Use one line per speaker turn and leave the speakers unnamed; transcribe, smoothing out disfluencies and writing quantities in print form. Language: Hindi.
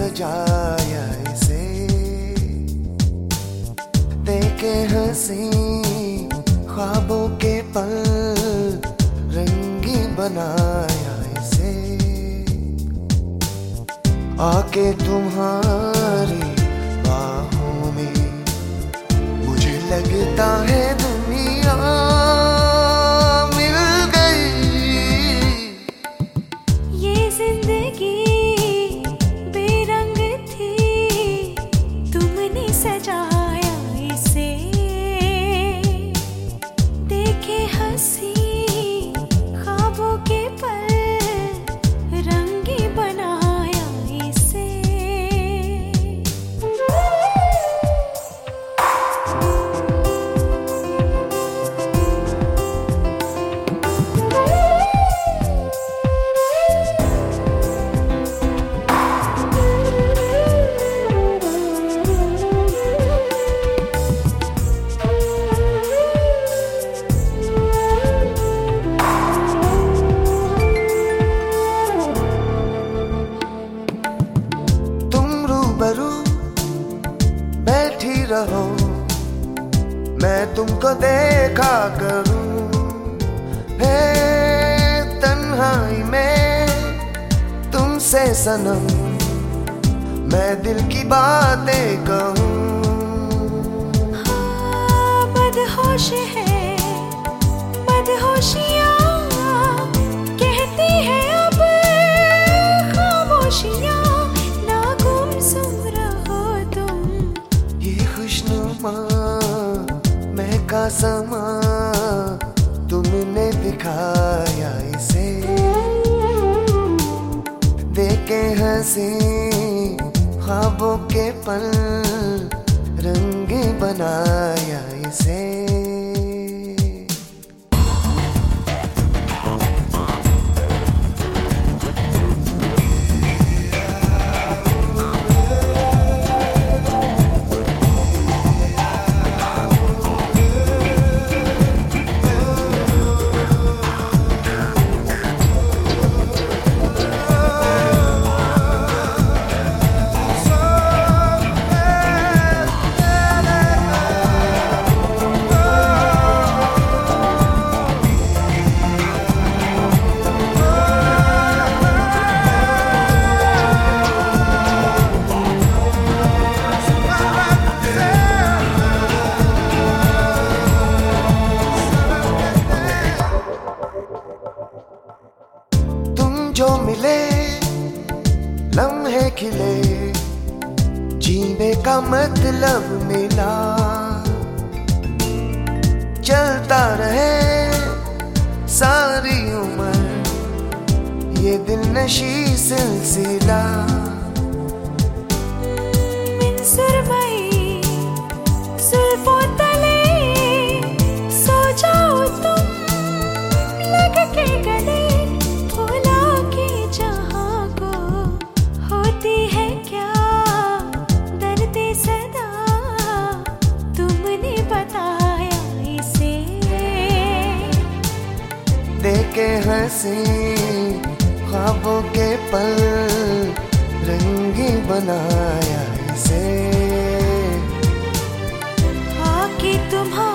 सजाया इसे, देखे हंसी ख्वाबों के पल, रंगी बनाया इसे। आके तुम्हारी बाहों में मुझे लगता है दुनिया मिल गई।
ये जिंदगी बेरंग थी, तुमने सजाया इसे, देखे हंसी ख्वाबों के पल, रंगी बनाया इसे।
बैठी रहो, मैं तुमको देखा करूं, है तन्हाई में तुमसे सनम, मैं दिल की बातें कहूं।
हाँ, मदहोश है मदहोशियाँ, कहती है अब खामोशियाँ,
महका समा तुमने दिखाया इसे, देखे हंसी ख्वाबों के पल, रंगी बनाया इसे। जो मिले लम्हे खिले, जीने का मतलब मिला, चलता रहे सारी उम्र ये दिल नशी सिलसिला।
सुरमई जुल्फों तले सो जाओ तुम, लग के गले
देखे हंसी ख्वाबों के पल, रंगी बनाया इसे।
आके तुम्हारा